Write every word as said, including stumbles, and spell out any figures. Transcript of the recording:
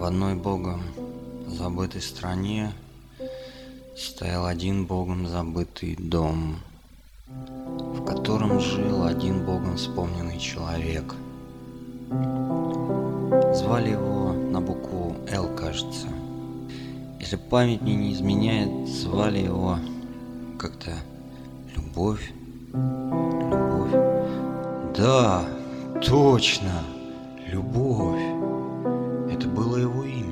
В одной богом забытой стране стоял один богом забытый дом, в котором жил один богом вспомненный человек. Звали его на букву «Л», кажется. Если память мне не изменяет, звали его как-то Любовь. Любовь. Да, точно, Любовь. Это было его имя.